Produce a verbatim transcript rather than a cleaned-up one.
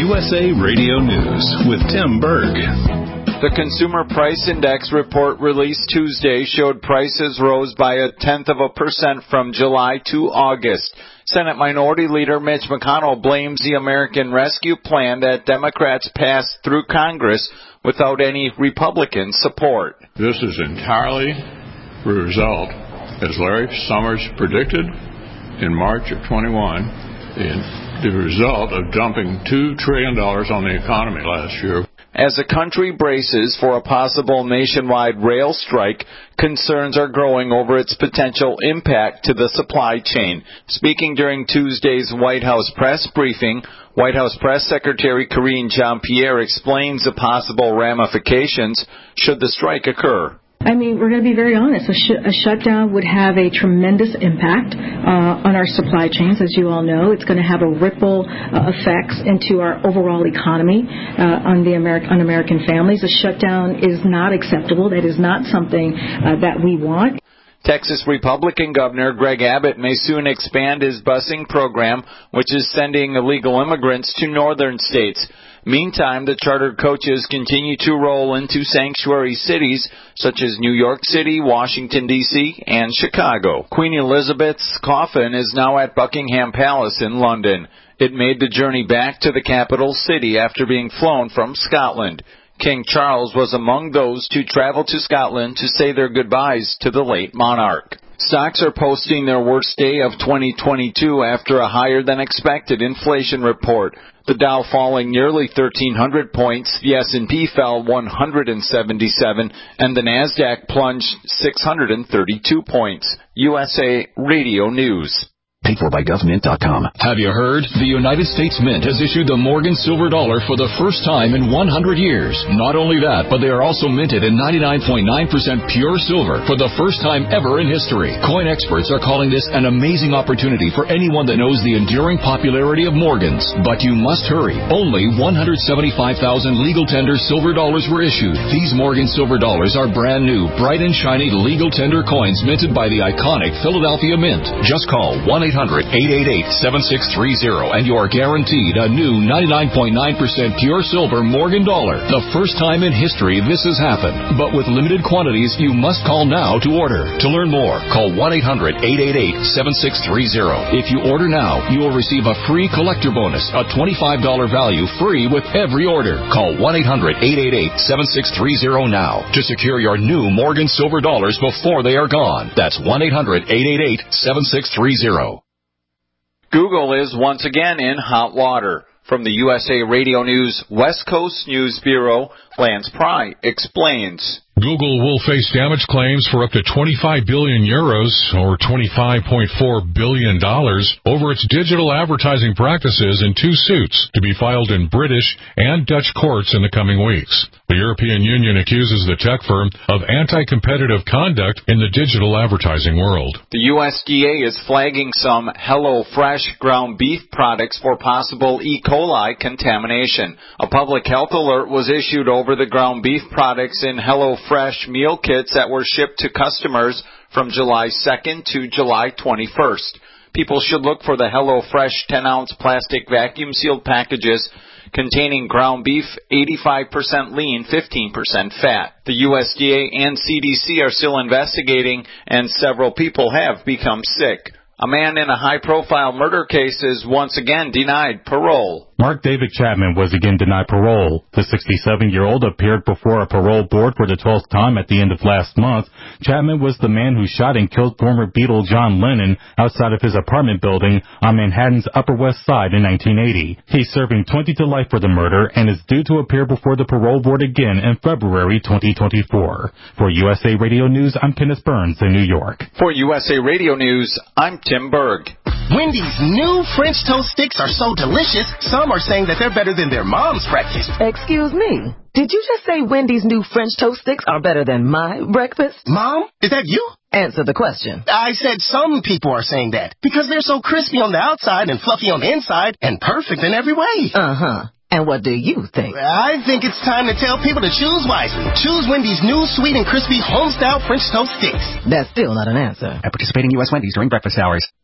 U S A Radio News with Tim Berg. The Consumer Price Index report released Tuesday showed prices rose by a tenth of a percent from July to August. Senate Minority Leader Mitch McConnell blames the American Rescue Plan that Democrats passed through Congress without any Republican support. This is entirely the result, as Larry Summers predicted in March of twenty-one, in the result of dumping two trillion dollars on the economy last year. As the country braces for a possible nationwide rail strike, concerns are growing over its potential impact to the supply chain. Speaking during Tuesday's White House press briefing, White House Press Secretary Karine Jean-Pierre explains the possible ramifications should the strike occur. I mean, we're going to be very honest. A, sh- a shutdown would have a tremendous impact uh, on our supply chains, as you all know. It's going to have a ripple uh, effects into our overall economy uh, on the Ameri- on American families. A shutdown is not acceptable. That is not something uh, that we want. Texas Republican Governor Greg Abbott may soon expand his busing program, which is sending illegal immigrants to northern states. Meantime, the chartered coaches continue to roll into sanctuary cities such as New York City, Washington, D C, and Chicago. Queen Elizabeth's coffin is now at Buckingham Palace in London. It made the journey back to the capital city after being flown from Scotland. King Charles was among those to travel to Scotland to say their goodbyes to the late monarch. Stocks are posting their worst day of twenty twenty-two after a higher-than-expected inflation report. The Dow falling nearly thirteen hundred points, the S and P fell one hundred seventy-seven, and the NASDAQ plunged six hundred thirty-two points. U S A Radio News. Paid for by government dot com. Have you heard? The United States Mint has issued the Morgan Silver Dollar for the first time in one hundred years. Not only that, but they are also minted in ninety-nine point nine percent pure silver for the first time ever in history. Coin experts are calling this an amazing opportunity for anyone that knows the enduring popularity of Morgans. But you must hurry. Only one hundred seventy-five thousand legal tender silver dollars were issued. These Morgan Silver Dollars are brand new, bright and shiny legal tender coins minted by the iconic Philadelphia Mint. Just call one eight hundred eight eight eight seven six three zero and you are guaranteed a new ninety-nine point nine percent pure silver Morgan dollar. The first time in history this has happened. But with limited quantities, you must call now to order. To learn more, call one eight hundred eight eight eight seven six three zero. If you order now, you will receive a free collector bonus, a twenty-five dollars value free with every order. Call one eight hundred eight eight eight seven six three zero now to secure your new Morgan Silver Dollars before they are gone. That's one eight hundred eight eight eight seven six three zero. Google is once again in hot water. From the U S A Radio News West Coast News Bureau, Lance Pry explains. Google will face damage claims for up to twenty-five billion euros, or twenty-five point four billion dollars, over its digital advertising practices in two suits to be filed in British and Dutch courts in the coming weeks. The European Union accuses the tech firm of anti-competitive conduct in the digital advertising world. The U S D A is flagging some HelloFresh ground beef products for possible E. coli contamination. A public health alert was issued over the ground beef products in HelloFresh meal kits that were shipped to customers from July second to July twenty-first. People should look for the HelloFresh ten-ounce plastic vacuum-sealed packages containing ground beef, eighty-five percent lean, fifteen percent fat. The U S D A and C D C are still investigating, and several people have become sick. A man in a high-profile murder case is once again denied parole. Mark David Chapman was again denied parole. The sixty-seven-year-old appeared before a parole board for the twelfth time at the end of last month. Chapman was the man who shot and killed former Beatle John Lennon outside of his apartment building on Manhattan's Upper West Side in nineteen eighty. He's serving twenty to life for the murder and is due to appear before the parole board again in February twenty twenty-four. For U S A Radio News, I'm Kenneth Burns in New York. For U S A Radio News, I'm Tim Berg. Wendy's new French toast sticks are so delicious, some are saying that they're better than their mom's breakfast. Excuse me. Did you just say Wendy's new French toast sticks are better than my breakfast? Mom, is that you? Answer the question. I said some people are saying that because they're so crispy on the outside and fluffy on the inside and perfect in every way. Uh-huh. And what do you think? I think it's time to tell people to choose wisely. Choose Wendy's new sweet and crispy home-style French toast sticks. That's still not an answer. At participating U S Wendy's during breakfast hours.